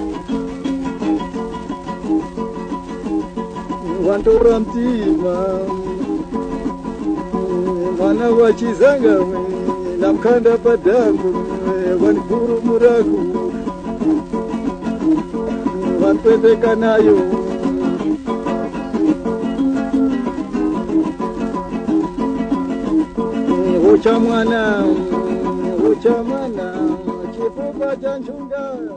Wantora mtima mwana wa chizanga na mkanda padaku wanikuru muraku wanpeteka nayo ucha mwana chifupa cha nchunga